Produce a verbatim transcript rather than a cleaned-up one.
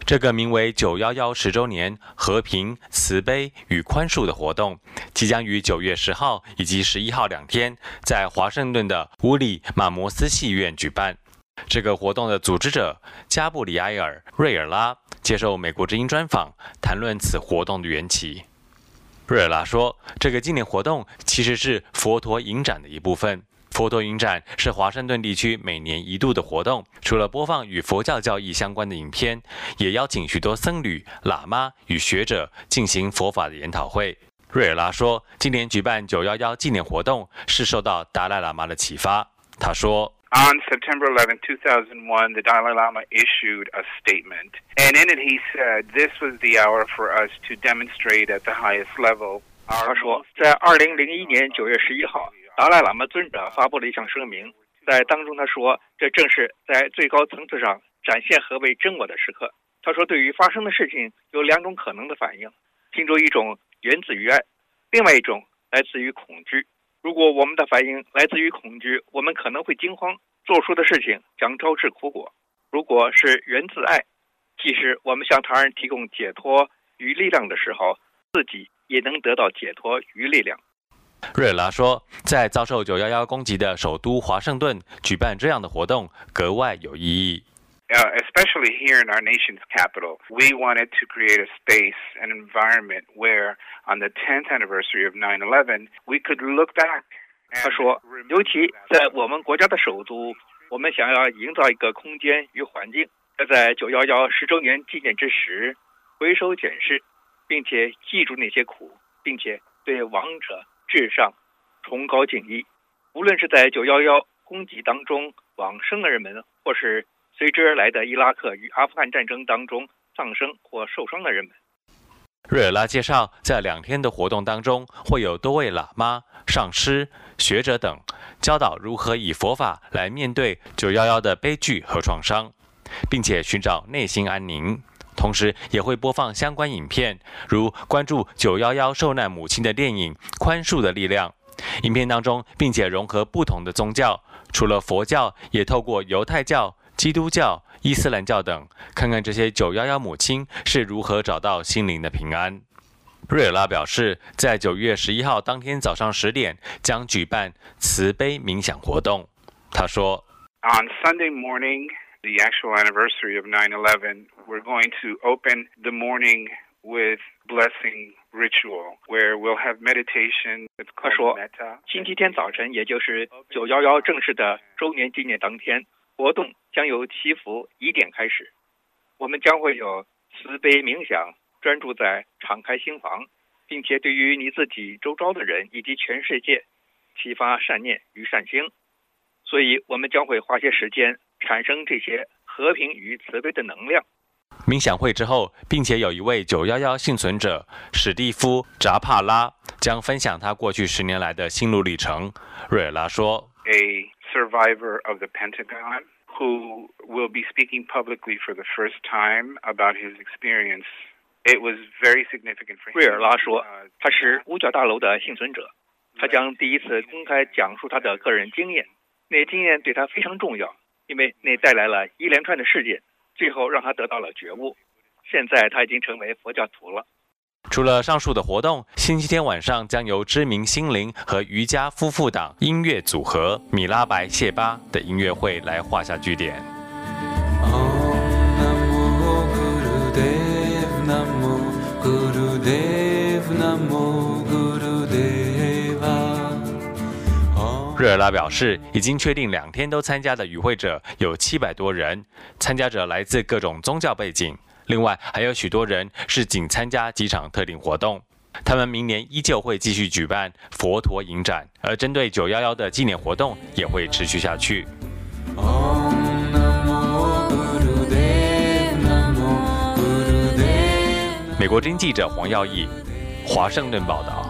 这个名为九一一十周年和平、慈悲与宽恕的活动，即将于九月十号以及十一号两天，在华盛顿的乌里马摩斯戏院举办。这个活动的组织者加布里埃尔·瑞尔拉接受美国之音专访，谈论此活动的缘起。瑞尔拉说，这个纪念活动其实是佛陀影展的一部分。佛陀影展是华盛顿地区每年一度的活动，除了播放与佛教教义相关的影片，也邀请许多僧侣、喇嘛与学者进行佛法的研讨会。瑞尔拉说，今年举办九一一纪念活动是受到达赖喇嘛的启发。他说 On September eleventh, two thousand one, the Dalai Lama issued a statement, and in it he said, "This was the hour for us to demonstrate at the highest level." 他说，在二零零一年九月十一号，达赖喇嘛尊者发布了一项声明，在当中他说，这正是在最高层次上展现何为真我的时刻。他说，对于发生的事情有两种可能的反应，其中一种源自于爱，另外一种来自于恐惧。如果我们的反应来自于恐惧，我们可能会惊慌，做出的事情将招致苦果。如果是源自爱，即使我们向他人提供解脱与力量的时候，自己也能得到解脱与力量。 瑞尔拉说，在遭受九一一攻击的首都华盛顿举办这样的活动格外有意义。 Uh, especially here in our nation's capital, we wanted to create a space, an environment where, on the tenth anniversary of nine eleven, we could look back. 他说，尤其在我们国家的首都，我们想要营造一个空间与环境，在九一一十周年纪念之时，回首检视，并且记住那些苦，并且对亡者至上崇高敬意。无论是在九一一攻击当中往生的人们，或是随之而来的伊拉克与阿富汗战争当中丧生或受伤的人们。 瑞尔拉介绍，在两天的活动当中，会有多位喇嘛、上师、学者等教导如何以佛法来面对九一一的悲剧和创伤，并且寻找内心安宁。同时也会播放相关影片，如关注九一一受难母亲的电影《宽恕的力量》。影片当中，并且融合不同的宗教，除了佛教，也透过犹太教、基督教、伊斯兰教等，看看这些九一一母亲是如何找到心灵的平安。瑞尔拉表示，在九月十一号当天早上十点将举办慈悲冥想活动。他说 On Sunday morning, the actual anniversary of nine eleven, we're going to open the morning with blessing ritual, where we'll have meditation. 他说，星期天早晨，也就是九一一正式的周年纪念当天，活动将由祈福一点开始，我们将会有慈悲冥想，专注在敞开心房，并且对于你自己周遭的人以及全世界启发善念与善行。所以我们将会花些时间产生这些和平与慈悲的能量。 冥想会之后，并且有一位九一一幸存者史蒂夫·扎帕拉将分享他过去十年来的心路历程。瑞尔拉说 A survivor of the Pentagon who will be speaking publicly for the first time about his experience. It was very significant for him. 瑞尔拉说，他是五角大楼的幸存者，他将第一次公开讲述他的个人经验。那经验对他非常重要，因为那带来了一连串的事件，最后让他得到了觉悟。现在他已经成为佛教徒了。 除了上述的活动，星期天晚上将由知名心灵和瑜伽夫妇档音乐组合米拉白谢巴的音乐会来画下句点。瑞尔拉表示，已经确定两天都参加的与会者有七百多人，参加者来自各种宗教背景。另外还有许多人是仅参加几场特定活动，他们明年依旧会继续举办佛陀影展，而针对九一一的纪念活动也会持续下去。美国之音记者黄耀义，华盛顿报道。